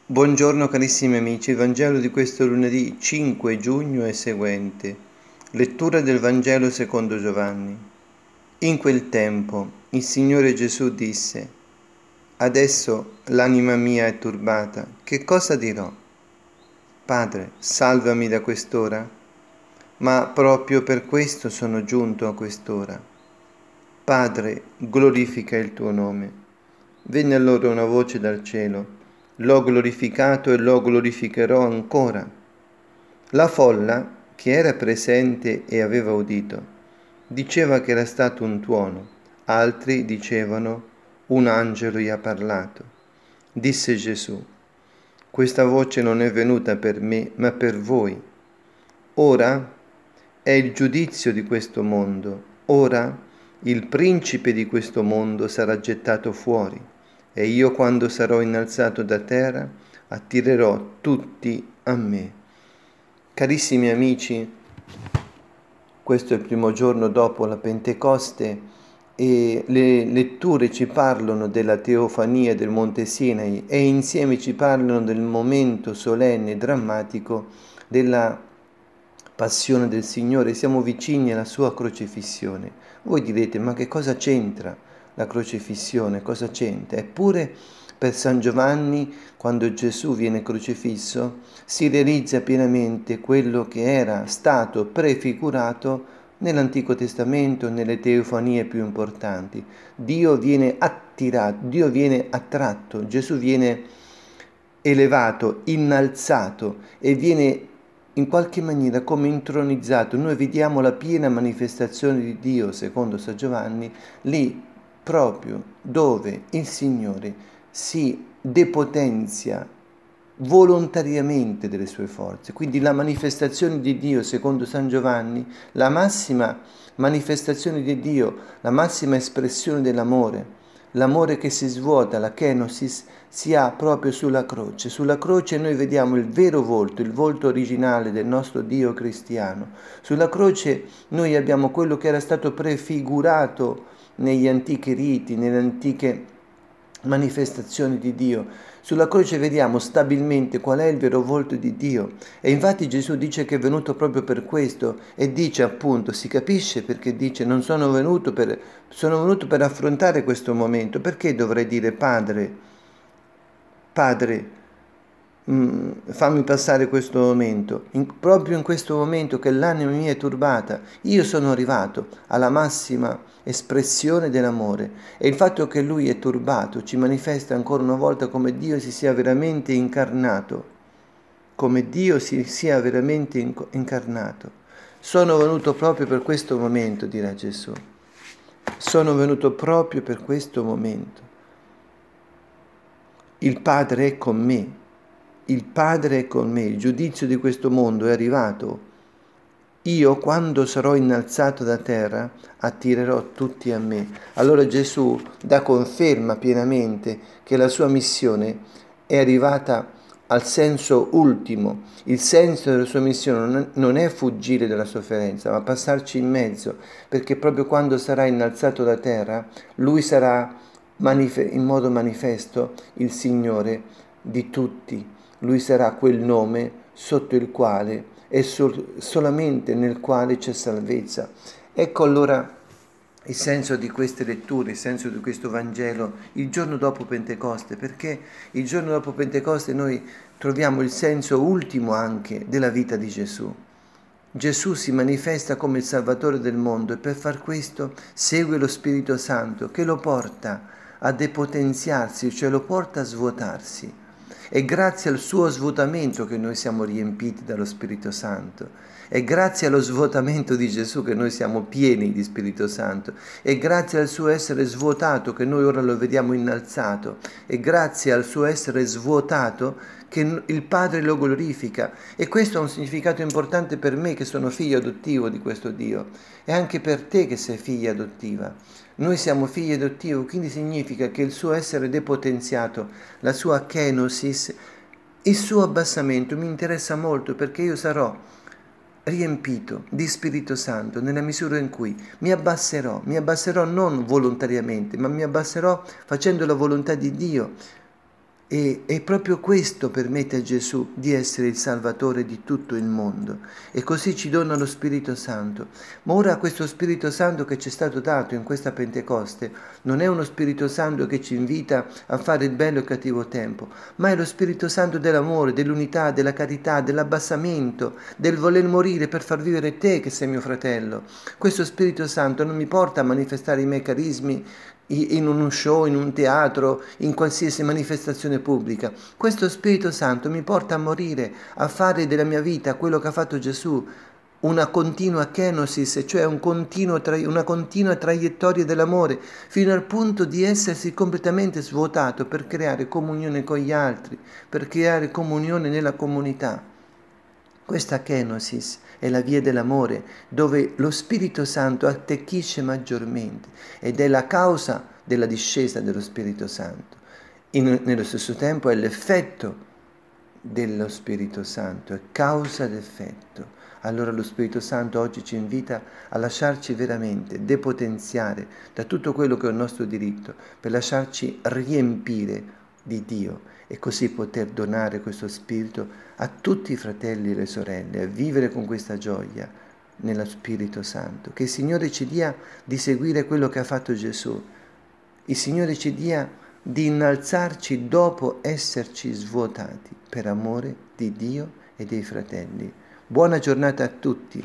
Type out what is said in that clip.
Buongiorno carissimi amici, il Vangelo di questo lunedì 5 giugno è seguente. Lettura del Vangelo secondo Giovanni. In quel tempo il Signore Gesù disse: Adesso l'anima mia è turbata, che cosa dirò? Padre, salvami da quest'ora? Ma proprio per questo sono giunto a quest'ora. Padre, glorifica il tuo nome. Venne allora una voce dal cielo: L'ho glorificato e lo glorificherò ancora. La folla, che era presente e aveva udito, diceva che era stato un tuono, altri dicevano: un angelo gli ha parlato. Disse Gesù: questa voce non è venuta per me, ma per voi. Ora è il giudizio di questo mondo. Ora il principe di questo mondo sarà gettato fuori. E io, quando sarò innalzato da terra, attirerò tutti a me. Carissimi amici, questo è il primo giorno dopo la Pentecoste e le letture ci parlano della teofania del Monte Sinai e insieme ci parlano del momento solenne e drammatico della passione del Signore. Siamo vicini alla sua crocifissione. Voi direte: ma che cosa c'entra la crocifissione? Cosa c'entra? Eppure per San Giovanni, quando Gesù viene crocifisso, si realizza pienamente quello che era stato prefigurato nell'Antico Testamento, nelle teofanie più importanti. Dio viene attirato, Dio viene attratto, Gesù viene elevato, innalzato e viene in qualche maniera come intronizzato. Noi vediamo la piena manifestazione di Dio, secondo San Giovanni, lì proprio dove il Signore si depotenzia volontariamente delle sue forze. Quindi la manifestazione di Dio, secondo San Giovanni, la massima manifestazione di Dio, la massima espressione dell'amore, l'amore che si svuota, la kenosis, si ha proprio sulla croce. Sulla croce noi vediamo il vero volto, il volto originale del nostro Dio cristiano. Sulla croce noi abbiamo quello che era stato prefigurato negli antichi riti, nelle antiche manifestazioni di Dio. Sulla croce vediamo stabilmente qual è il vero volto di Dio e infatti Gesù dice che è venuto proprio per questo e dice appunto, si capisce perché dice sono venuto per affrontare questo momento. Perché dovrei dire Padre, fammi passare questo momento, proprio in questo momento che l'anima mia è turbata, io sono arrivato alla massima espressione dell'amore e il fatto che lui è turbato ci manifesta ancora una volta come Dio si sia veramente incarnato, come Dio si sia veramente incarnato. Sono venuto proprio per questo momento, dirà Gesù. Sono venuto proprio per questo momento. Il Padre è con me, il Padre è con me, il giudizio di questo mondo è arrivato. Io, quando sarò innalzato da terra, attirerò tutti a me. Allora Gesù dà conferma pienamente che la sua missione è arrivata al senso ultimo. Il senso della sua missione non è fuggire dalla sofferenza, ma passarci in mezzo, perché proprio quando sarà innalzato da terra, lui sarà in modo manifesto il Signore di tutti. Lui sarà quel nome sotto il quale e solamente nel quale c'è salvezza. Ecco allora il senso di queste letture, il senso di questo Vangelo il giorno dopo Pentecoste, perché il giorno dopo Pentecoste noi troviamo il senso ultimo anche della vita di Gesù. Gesù si manifesta come il Salvatore del mondo e per far questo segue lo Spirito Santo che lo porta a depotenziarsi, cioè lo porta a svuotarsi. È grazie al suo svuotamento che noi siamo riempiti dallo Spirito Santo. È grazie allo svuotamento di Gesù che noi siamo pieni di Spirito Santo. È grazie al suo essere svuotato che noi ora lo vediamo innalzato. È grazie al suo essere svuotato che il Padre lo glorifica. E questo ha un significato importante per me che sono figlio adottivo di questo Dio. E anche per te che sei figlia adottiva. Noi siamo figli adottivi, quindi significa che il suo essere depotenziato, la sua kenosis, il suo abbassamento mi interessa molto perché io sarò riempito di Spirito Santo nella misura in cui mi abbasserò non volontariamente, ma mi abbasserò facendo la volontà di Dio, E proprio questo permette a Gesù di essere il Salvatore di tutto il mondo. E così ci dona lo Spirito Santo. Ma ora questo Spirito Santo che ci è stato dato in questa Pentecoste non è uno Spirito Santo che ci invita a fare il bello e il cattivo tempo, ma è lo Spirito Santo dell'amore, dell'unità, della carità, dell'abbassamento, del voler morire per far vivere te che sei mio fratello. Questo Spirito Santo non mi porta a manifestare i miei carismi in uno show, in un teatro, in qualsiasi manifestazione pubblica. Questo Spirito Santo mi porta a morire, a fare della mia vita quello che ha fatto Gesù, una continua kenosis, cioè una continua traiettoria dell'amore, fino al punto di essersi completamente svuotato per creare comunione con gli altri, per creare comunione nella comunità. Questa kenosis è la via dell'amore, dove lo Spirito Santo attecchisce maggiormente ed è la causa della discesa dello Spirito Santo. Nello stesso tempo è l'effetto dello Spirito Santo, è causa ed effetto. Allora lo Spirito Santo oggi ci invita a lasciarci veramente depotenziare da tutto quello che è il nostro diritto, per lasciarci riempire di Dio e così poter donare questo Spirito a tutti i fratelli e le sorelle, a vivere con questa gioia nello Spirito Santo. Che il Signore ci dia di seguire quello che ha fatto Gesù. Il Signore ci dia di innalzarci dopo esserci svuotati per amore di Dio e dei fratelli. Buona giornata a tutti.